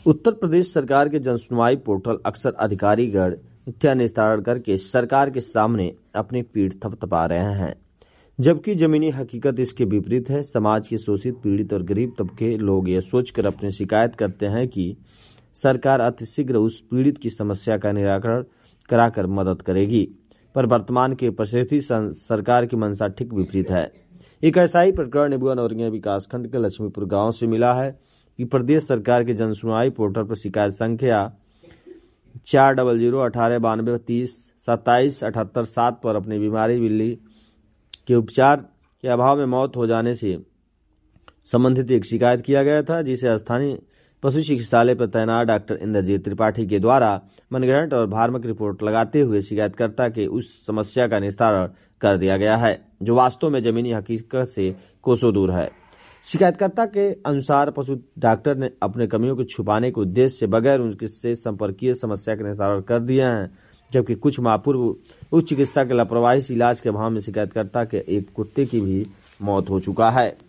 उत्तर प्रदेश सरकार के जनसुनवाई पोर्टल अक्सर अधिकारीगण मिथ्या निस्तारण करके सरकार के सामने अपनी पीठ थपथपा रहे हैं, जबकि जमीनी हकीकत इसके विपरीत है। समाज के शोषित, पीड़ित और गरीब तबके लोग यह सोचकर अपनी शिकायत करते हैं कि सरकार अतिशीघ्र उस पीड़ित की समस्या का निराकरण कराकर मदद करेगी, पर वर्तमान के परिस्थिति सरकार की मंशा ठीक विपरीत है। एक ऐसा ही प्रकरण निबुआ नौरंगिया विकासखंड के लक्ष्मीपुर गांव से मिला है कि प्रदेश सरकार के जनसुनवाई पोर्टल पर शिकायत संख्या 40089230277887 पर अपनी बीमारी बिल्ली के उपचार के अभाव में मौत हो जाने से संबंधित एक शिकायत किया गया था, जिसे स्थानीय पशु चिकित्सालय पर तैनात डॉक्टर इंद्रजीत त्रिपाठी के द्वारा मनगढ़ंत और भ्रामक रिपोर्ट लगाते हुए शिकायतकर्ता के उस समस्या का निस्तारण कर दिया गया है, जो वास्तव में जमीनी हकीकत से कोसों दूर है। शिकायतकर्ता के अनुसार पशु डॉक्टर ने अपने कमियों को छुपाने के उद्देश्य से बगैर उनसे संपर्कीय समस्या का निस्तारण कर दिया है, जबकि कुछ माह पूर्व उच्च चिकित्सा के लापरवाही से इलाज के अभाव में शिकायतकर्ता के एक कुत्ते की भी मौत हो चुका है।